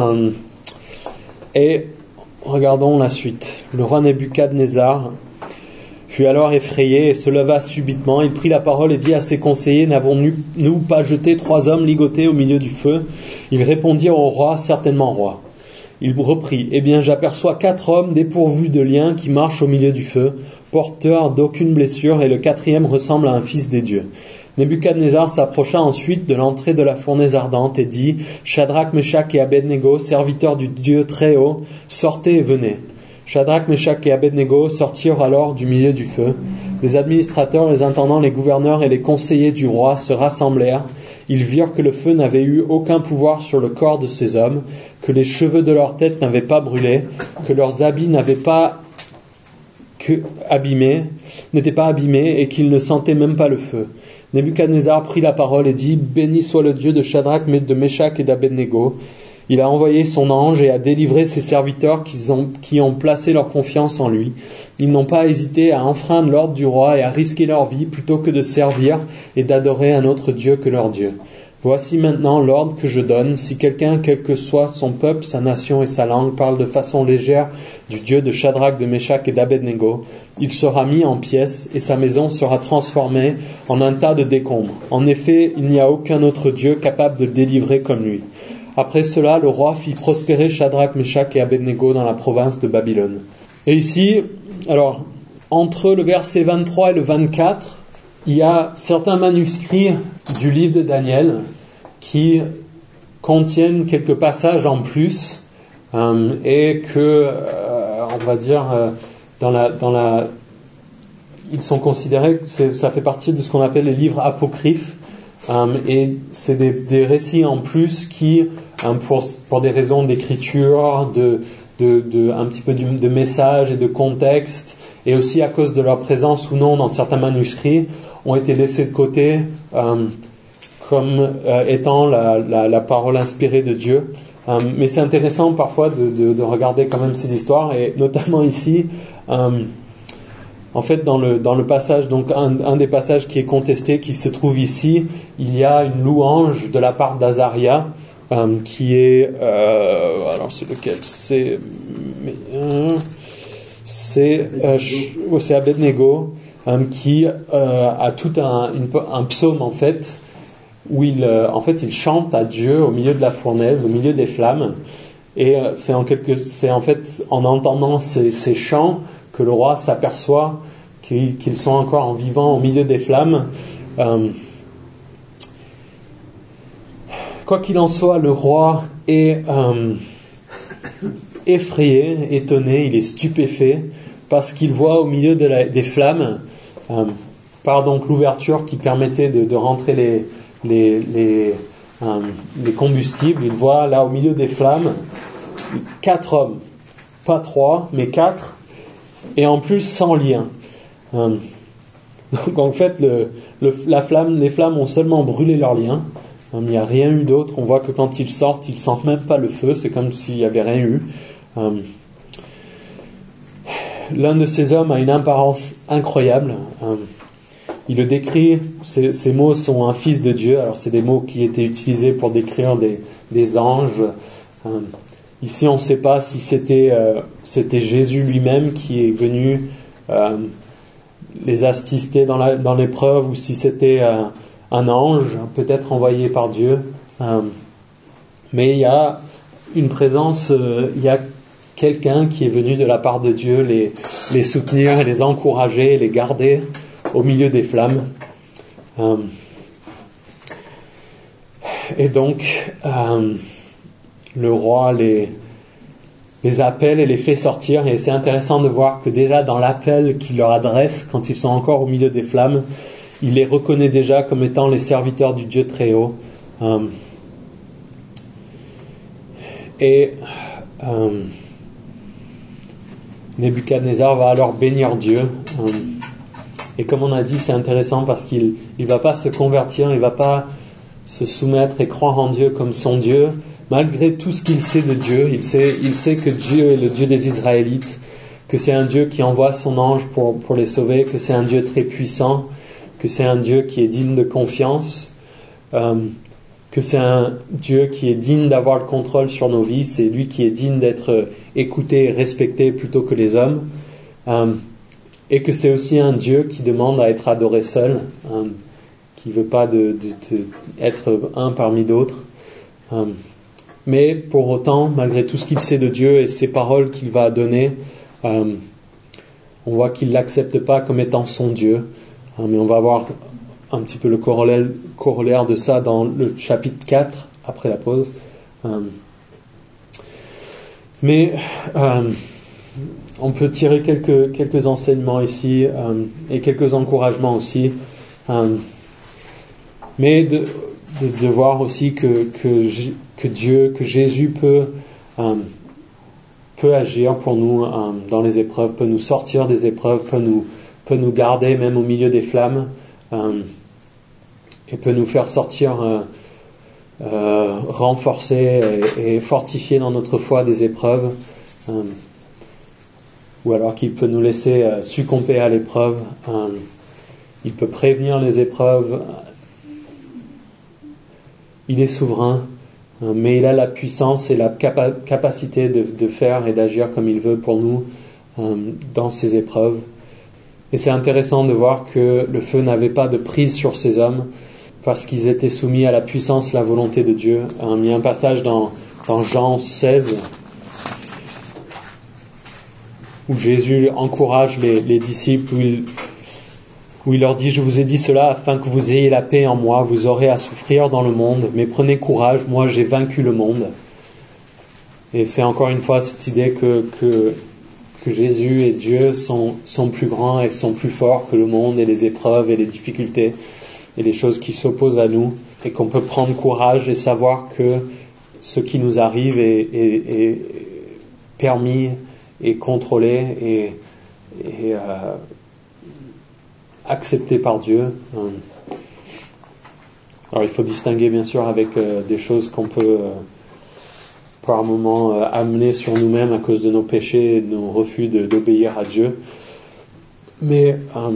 et regardons la suite. Le roi Nebuchadnezzar fut alors effrayé et se leva subitement. Il prit la parole et dit à ses conseillers: n'avons-nous pas jeté 3 hommes ligotés au milieu du feu? Ils répondirent au roi: certainement, roi. Il reprit: eh bien, j'aperçois 4 hommes dépourvus de liens qui marchent au milieu du feu, porteurs d'aucune blessure, et le 4e ressemble à un fils des dieux. Nebuchadnezzar s'approcha ensuite de l'entrée de la fournaise ardente et dit: Shadrach, Meshach et Abednego, serviteurs du Dieu très haut, sortez et venez. Shadrach, Meshach et Abednego sortirent alors du milieu du feu. Les administrateurs, les intendants, les gouverneurs et les conseillers du roi se rassemblèrent. Ils virent que le feu n'avait eu aucun pouvoir sur le corps de ces hommes, que les cheveux de leur tête n'avaient pas brûlé, que leurs habits n'étaient pas abîmés et qu'ils ne sentaient même pas le feu. Nebuchadnezzar prit la parole et dit: béni soit le Dieu de Shadrach, de Meshach et d'Abednego. Il a envoyé son ange et a délivré ses serviteurs qui ont placé leur confiance en lui. Ils n'ont pas hésité à enfreindre l'ordre du roi et à risquer leur vie plutôt que de servir et d'adorer un autre Dieu que leur Dieu. Voici maintenant l'ordre que je donne. Si quelqu'un, quel que soit son peuple, sa nation et sa langue, parle de façon légère du Dieu de Shadrach, de Meshach et d'Abednego, il sera mis en pièces et sa maison sera transformée en un tas de décombres. En effet, il n'y a aucun autre Dieu capable de délivrer comme lui. Après cela, le roi fit prospérer Shadrach, Meshach et Abednego dans la province de Babylone. Et ici, alors, entre le verset 23 et le 24, il y a certains manuscrits du livre de Daniel qui contiennent quelques passages en plus, et que, on va dire, ils sont considérés, ça fait partie de ce qu'on appelle les livres apocryphes, et c'est des récits en plus qui, pour des raisons d'écriture, un petit peu de message et de contexte, et aussi à cause de leur présence ou non dans certains manuscrits, ont été laissés de côté comme étant la parole inspirée de Dieu. Mais c'est intéressant parfois de regarder quand même ces histoires, et notamment ici, en fait dans le passage, donc un des passages qui est contesté, qui se trouve ici, il y a une louange de la part d'Azaria, qui est alors c'est lequel c'est Abednego, qui a tout un psaume en fait, où il chante à Dieu au milieu de la fournaise, au milieu des flammes, et c'est en fait en entendant ces chants que le roi s'aperçoit qu'ils sont encore en vivant au milieu des flammes. Quoi qu'il en soit, le roi est effrayé, étonné, il est stupéfait parce qu'il voit au milieu des flammes, par donc l'ouverture qui permettait de rentrer les combustibles, il voit là au milieu des flammes 4 hommes, pas 3 mais 4, et en plus sans lien. Donc en fait les flammes ont seulement brûlé leurs liens. Il n'y a rien eu d'autre. On voit que quand ils sortent, ils sentent même pas le feu. C'est comme s'il n'y avait rien eu. L'un de ces hommes a une apparence incroyable. Il le décrit. Ces mots sont un fils de Dieu. Alors c'est des mots qui étaient utilisés pour décrire des anges. Ici, on ne sait pas si c'était Jésus lui-même qui est venu les assister dans l'épreuve, ou si c'était un ange, peut-être envoyé par Dieu. Mais il y a une présence, il y a quelqu'un qui est venu de la part de Dieu les soutenir, les encourager, les garder au milieu des flammes. Et donc, le roi les appelle et les fait sortir, et c'est intéressant de voir que déjà dans l'appel qu'il leur adresse, quand ils sont encore au milieu des flammes, il les reconnaît déjà comme étant les serviteurs du Dieu très haut. Nebuchadnezzar va alors bénir Dieu. Et comme on a dit, c'est intéressant parce qu'il ne va pas se convertir, il ne va pas se soumettre et croire en Dieu comme son Dieu. Malgré tout ce qu'il sait de Dieu, il sait que Dieu est le Dieu des Israélites, que c'est un Dieu qui envoie son ange pour les sauver, que c'est un Dieu très puissant, que c'est un Dieu qui est digne de confiance, que c'est un Dieu qui est digne d'avoir le contrôle sur nos vies, c'est lui qui est digne d'être écouté et respecté plutôt que les hommes, et que c'est aussi un Dieu qui demande à être adoré seul, qui ne veut pas être un parmi d'autres. Mais pour autant, malgré tout ce qu'il sait de Dieu et ses paroles qu'il va donner, on voit qu'il ne l'accepte pas comme étant son Dieu. Mais on va voir un petit peu le corollaire de ça dans le chapitre 4, après la pause. Mais on peut tirer quelques enseignements ici, et quelques encouragements aussi. Mais de voir aussi que Dieu, que Jésus peut agir pour nous dans les épreuves, peut nous sortir des épreuves, peut nous garder même au milieu des flammes, et peut nous faire sortir renforcés et fortifiés dans notre foi des épreuves, ou alors qu'il peut nous laisser succomber à l'épreuve. Il peut prévenir les épreuves. Il est souverain, mais il a la puissance et la capacité de faire et d'agir comme il veut pour nous dans ces épreuves. Et c'est intéressant de voir que le feu n'avait pas de prise sur ces hommes parce qu'ils étaient soumis à la puissance, la volonté de Dieu. Il y a un passage dans Jean 16 où Jésus encourage les disciples, où il leur dit « Je vous ai dit cela afin que vous ayez la paix en moi, vous aurez à souffrir dans le monde, mais prenez courage, moi j'ai vaincu le monde. » Et c'est encore une fois cette idée que Jésus et Dieu sont plus grands et sont plus forts que le monde et les épreuves et les difficultés et les choses qui s'opposent à nous, et qu'on peut prendre courage et savoir que ce qui nous arrive est permis et contrôlé accepté par Dieu. Alors il faut distinguer bien sûr avec des choses qu'on peut par moment amener sur nous-mêmes à cause de nos péchés et de nos refus d'obéir à Dieu. Mais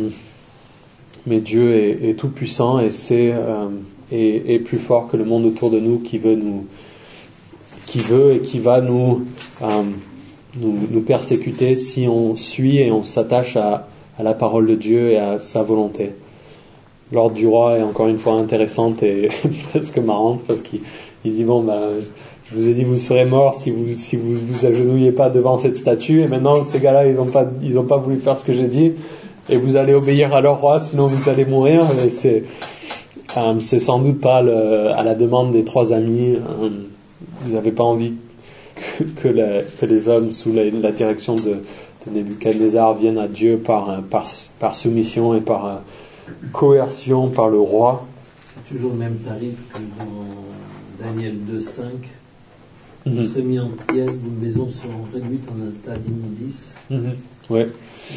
Dieu est tout puissant et est plus fort que le monde autour de nous qui veut et qui va nous persécuter si on suit et on s'attache à la parole de Dieu et à sa volonté. L'ordre du roi est encore une fois intéressante et presque marrante parce qu'il dit je vous ai dit vous serez morts si vous agenouillez pas devant cette statue, et maintenant ces gars-là ils ont pas voulu faire ce que j'ai dit et vous allez obéir à leur roi sinon vous allez mourir. Et c'est sans doute pas à la demande des 3 amis. Ils n'avaient pas envie que les hommes sous la direction de Nebuchadnezzar viennent à Dieu par soumission et par coercion par le roi. C'est toujours le même tarif que dans Daniel 2.5. Vous serez mis en pièces, vos maisons seront réduites en un tas d'immondices. Ouais.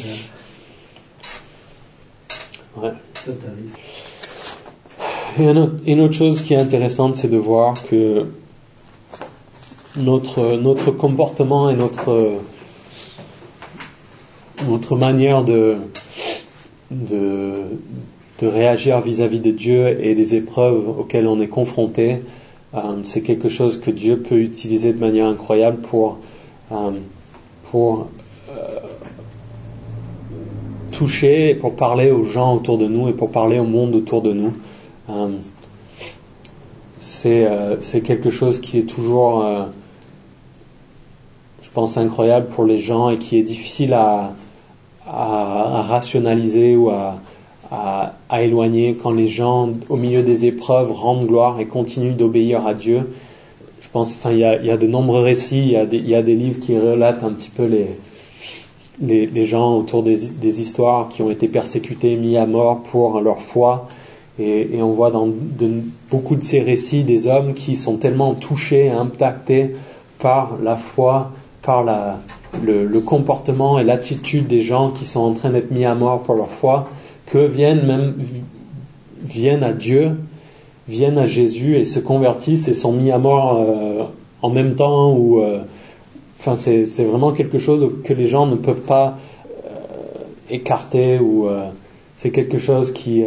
Ouais. Ça t'arrive. Et une autre chose qui est intéressante, c'est de voir que notre comportement et notre manière de réagir vis-à-vis de Dieu et des épreuves auxquelles on est confronté, c'est quelque chose que Dieu peut utiliser de manière incroyable pour toucher, pour parler aux gens autour de nous et pour parler au monde autour de nous. C'est quelque chose qui est toujours, je pense, incroyable pour les gens et qui est difficile à rationaliser ou à éloigner quand les gens, au milieu des épreuves, rendent gloire et continuent d'obéir à Dieu. Je pense, il y a de nombreux récits, il y a des livres qui relatent un petit peu les gens autour des histoires qui ont été persécutés, mis à mort pour leur foi. Et on voit dans beaucoup de ces récits des hommes qui sont tellement touchés, impactés par la foi, par le comportement et l'attitude des gens qui sont en train d'être mis à mort pour leur foi, que viennent à Dieu, viennent à Jésus et se convertissent et sont mis à mort en même temps. C'est vraiment quelque chose que les gens ne peuvent pas écarter ou c'est quelque chose qui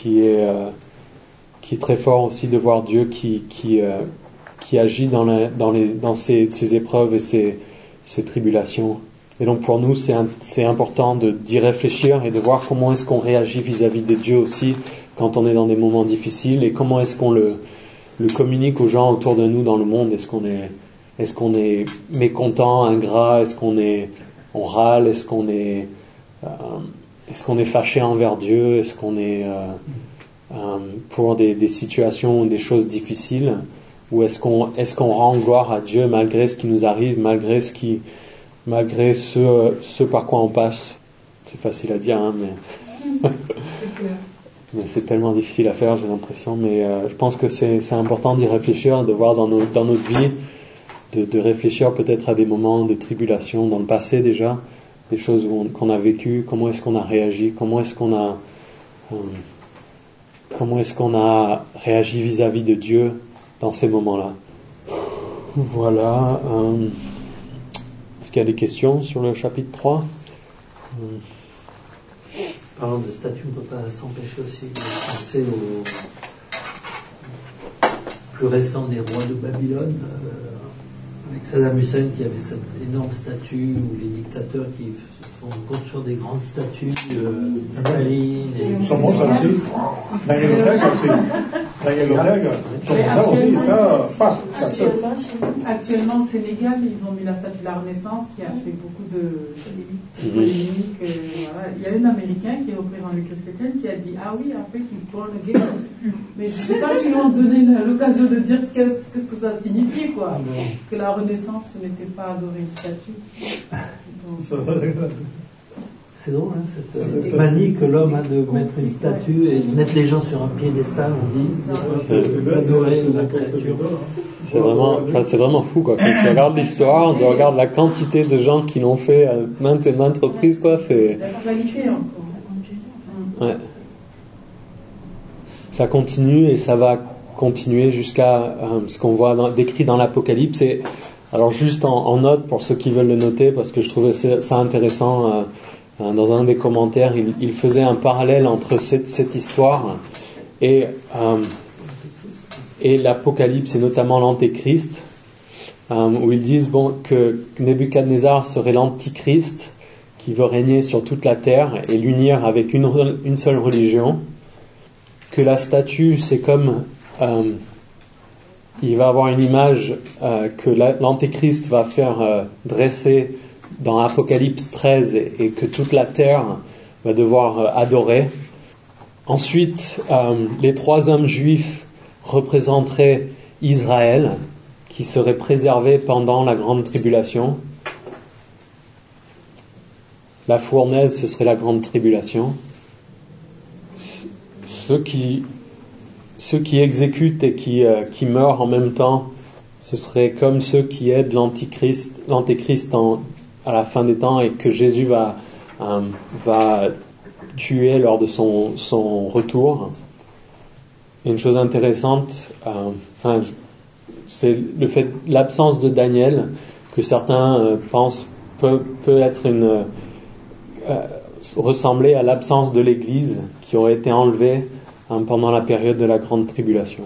est très fort aussi de voir Dieu qui agit dans ces épreuves et ces tribulations. Et donc pour nous c'est important d'y réfléchir et de voir comment est-ce qu'on réagit vis-à-vis de Dieu aussi quand on est dans des moments difficiles et comment est-ce qu'on le communique aux gens autour de nous dans le monde. Est-ce qu'on est mécontent, ingrat, est-ce qu'on râle, est-ce qu'on est fâché envers Dieu, est-ce qu'on est pour des situations ou des choses difficiles, ou est-ce qu'on rend gloire à Dieu malgré ce qui nous arrive, malgré ce par quoi on passe. C'est facile à dire, mais mais c'est tellement difficile à faire, j'ai l'impression. Mais je pense que c'est important d'y réfléchir, de voir dans notre vie, de réfléchir peut-être à des moments de tribulation dans le passé déjà, des choses qu'on a vécues, comment est-ce qu'on a réagi, comment est-ce qu'on a réagi vis-à-vis de Dieu dans ces moments-là. Voilà. Est-ce qu'il y a des questions sur le chapitre 3 ? Parlant de statues, on ne peut pas s'empêcher aussi de penser au plus récent des rois de Babylone, avec Saddam Hussein qui avait cette énorme statue, ou les dictateurs qui font construire des grandes statues, Staline et... Somos así. Daniel Ortega aussi. Daniel Ortega. Somos aussi. Ça passe. Actuellement, au Sénégal, ils ont mis la statue de la Renaissance qui a fait beaucoup de polémiques. Voilà. Il y a un Américain qui est représentant l'Église chrétienne qui a dit « Ah oui, après, he's born again ». Mais je ne sais pas si on donné l'occasion de dire ce que ça signifie, quoi. Que la Renaissance, ce n'était pas adorer une statue. Donc, C'est drôle, hein, cette manie que l'homme a de mettre une statue et de mettre les gens sur un piédestal, on dit, d'adorer la créature. C'est vraiment fou, quoi. Quand tu regardes l'histoire, tu regardes la quantité de gens qui l'ont fait à maintes et maintes reprises, quoi. C'est... La sexualité encore. Ouais. Ça continue et ça va continuer jusqu'à ce qu'on voit décrit dans l'Apocalypse. Et alors juste en note pour ceux qui veulent le noter, parce que je trouvais ça intéressant. Dans un des commentaires, il faisait un parallèle entre cette histoire et l'Apocalypse, et notamment l'Antéchrist, où ils disent que Nebuchadnezzar serait l'Antichrist qui veut régner sur toute la terre et l'unir avec une seule religion, que la statue, c'est comme il va avoir une image que l'Antéchrist va faire dresser dans Apocalypse 13 et que toute la terre va devoir adorer. Ensuite, les 3 hommes juifs représenteraient Israël, qui serait préservé pendant la grande tribulation. La fournaise, ce serait la grande tribulation. Ceux qui exécutent et qui meurent en même temps, ce serait comme ceux qui aident l'Antéchrist à la fin des temps, et que Jésus va tuer lors de son retour. Et une chose intéressante, c'est l'absence de Daniel, que certains pensent peut être ressembler à l'absence de l'Église qui aurait été enlevée pendant la période de la grande tribulation.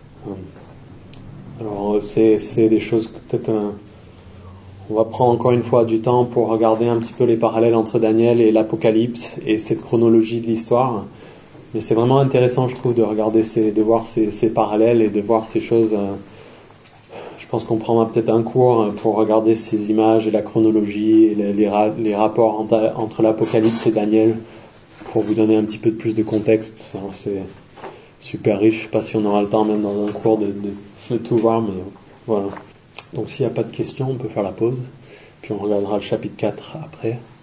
Alors c'est des choses que peut-être on va prendre encore une fois du temps pour regarder un petit peu les parallèles entre Daniel et l'Apocalypse et cette chronologie de l'histoire. Mais c'est vraiment intéressant, je trouve, de regarder de voir ces parallèles et de voir ces choses. Je pense qu'on prendra peut-être un cours pour regarder ces images et la chronologie et les rapports entre l'Apocalypse et Daniel, pour vous donner un petit peu plus de contexte. C'est super riche. Je ne sais pas si on aura le temps même dans un cours de tout voir, mais voilà. Donc s'il n'y a pas de questions, on peut faire la pause, puis on regardera le chapitre 4 après.